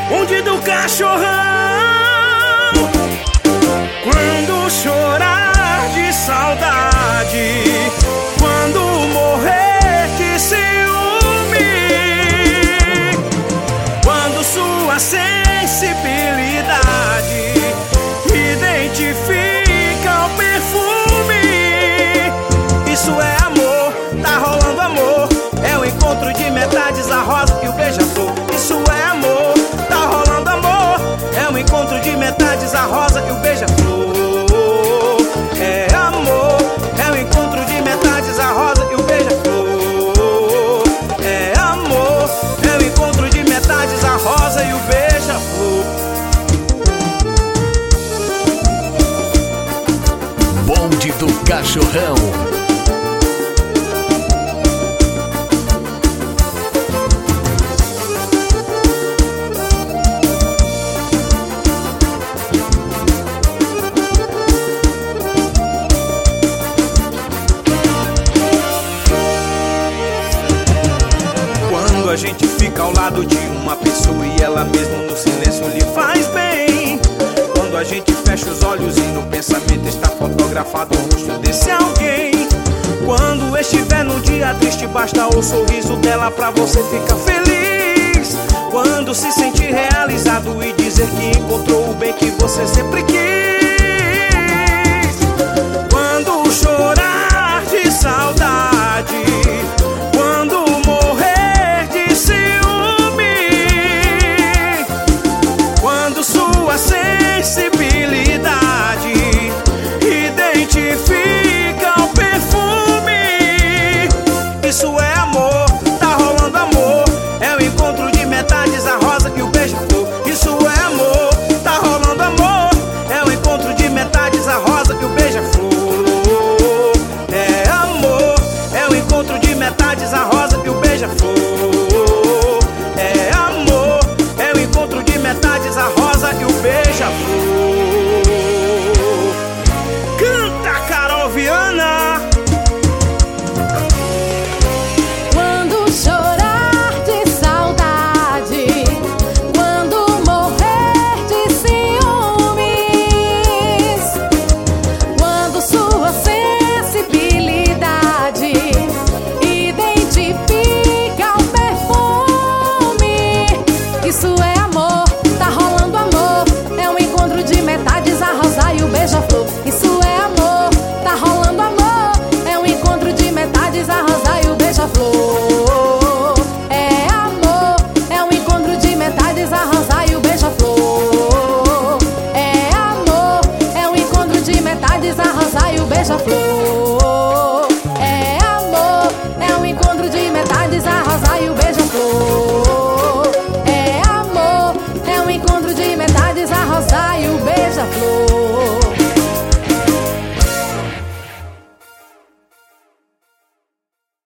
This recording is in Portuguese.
bonde do cachorrão. Quando chorar de saudade, quando morrer de ciúme, quando sua sensibilidade identifica o perfume, isso é amor, tá rolando amor. É o encontro de metades, a rosa e o beija-flor. Isso é amor, tá rolando amor. É o encontro de metades, a rosa e o beija-flor. É amor, é o encontro de metades, a rosa e o beija-flor. É amor, é o encontro de metades, a rosa e o beija-flor. Bonde do Cachorrão. Quando a gente fica ao lado de uma pessoa e ela mesmo no silêncio lhe faz bem. Quando a gente fecha os olhos e no pensamento está fotografado o rosto desse alguém. Quando estiver num dia triste, basta o sorriso dela pra você ficar feliz. Quando se sentir realizado e dizer que encontrou o bem que você sempre quis. Quando chorar de saudade, quando morrer de ciúme, quando sua sensibilidade identifica o perfume, isso é amor, tá rolando amor. É o encontro de metades, a rosa e o beija-flor. Isso é amor, tá rolando amor. É o encontro de metades, a rosa e o beija-flor. É amor, é o encontro de metades, a rosa e o beija-flor. É amor, é o encontro de metades, a rosa e o beija-flor. Canta, Carol Viana. Quando chorar de saudade, quando morrer de ciúmes, quando sua sensibilidade identifica o perfume, isso é amor, tá rolando amor. É um encontro de metades, a rosa e o beija-flor. Isso é amor, tá rolando amor. É um encontro de metades, a rosa e o beija-flor. É amor, é um encontro de metades, a rosa e o beija-flor. É amor, é um encontro de metades, a rosa e o beija-flor. É amor, é um encontro de metades, a rosa e o beija-flor. É amor, é um encontro de metades, a rosa e o beija-flor.